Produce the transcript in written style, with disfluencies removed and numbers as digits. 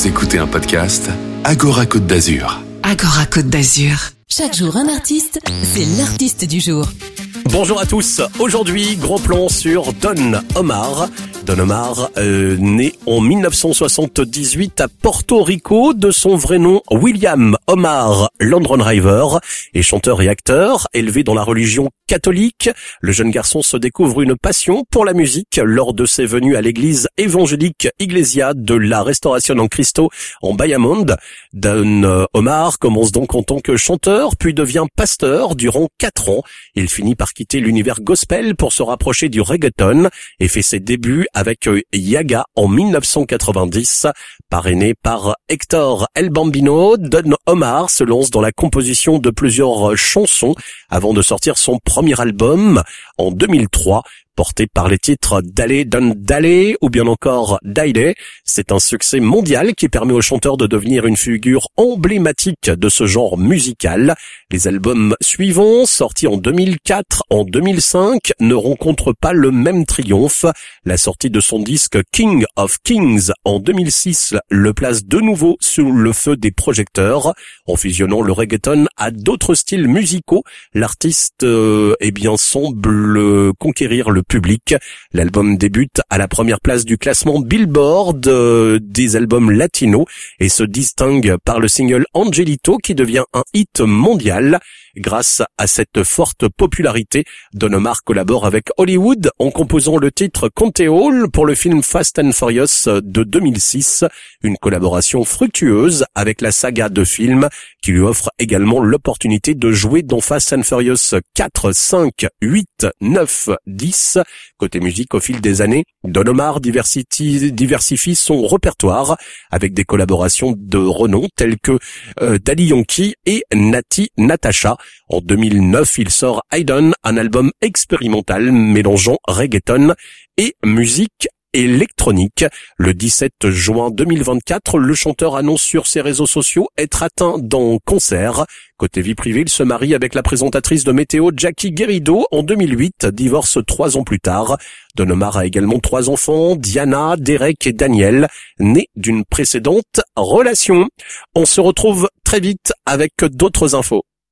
Vous écoutez un podcast Agora Côte d'Azur. Agora Côte d'Azur. Chaque jour un artiste, c'est l'artiste du jour. Bonjour à tous, aujourd'hui gros plan sur Don Omar. Don Omar, né en 1978 à Porto Rico, de son vrai nom William Omar Landron-River, est chanteur et acteur. Élevé dans la religion catholique, le jeune garçon se découvre une passion pour la musique lors de ses venues à l'église évangélique Iglesia de la Restauration en Cristo en Bayamón. Don Omar commence donc en tant que chanteur, puis devient pasteur durant 4 ans. Il finit par quitter l'univers gospel pour se rapprocher du reggaeton et fait ses débuts avec Yaga en 1990. Parrainé par Héctor El Bambino, Don Omar se lance dans la composition de plusieurs chansons avant de sortir son premier album en 2003. Porté par les titres Dale Don Dale ou bien encore Daide. C'est un succès mondial qui permet au chanteur de devenir une figure emblématique de ce genre musical. Les albums suivants, sortis en 2004, en 2005, ne rencontrent pas le même triomphe. La sortie de son disque King of Kings en 2006 le place de nouveau sous le feu des projecteurs. En fusionnant le reggaeton à d'autres styles musicaux, l'artiste semble conquérir le public. L'album débute à la première place du classement Billboard des albums latinos et se distingue par le single Angelito qui devient un hit mondial. Grâce à cette forte popularité, Don Omar collabore avec Hollywood en composant le titre Control pour le film Fast and Furious de 2006, une collaboration fructueuse avec la saga de films qui lui offre également l'opportunité de jouer dans Fast and Furious 4, 5, 8, 9, 10. Côté musique, au fil des années, Don Omar diversifie son répertoire avec des collaborations de renom telles que Daddy Yankee et Nati Natasha. En 2009, il sort Hayden, un album expérimental mélangeant reggaeton et musique électronique. Le 17 juin 2024, le chanteur annonce sur ses réseaux sociaux être atteint d'un cancer. Côté vie privée, il se marie avec la présentatrice de météo Jackie Guerido en 2008, divorce 3 ans plus tard. Don Omar a également 3 enfants, Diana, Derek et Daniel, nés d'une précédente relation. On se retrouve très vite avec d'autres infos.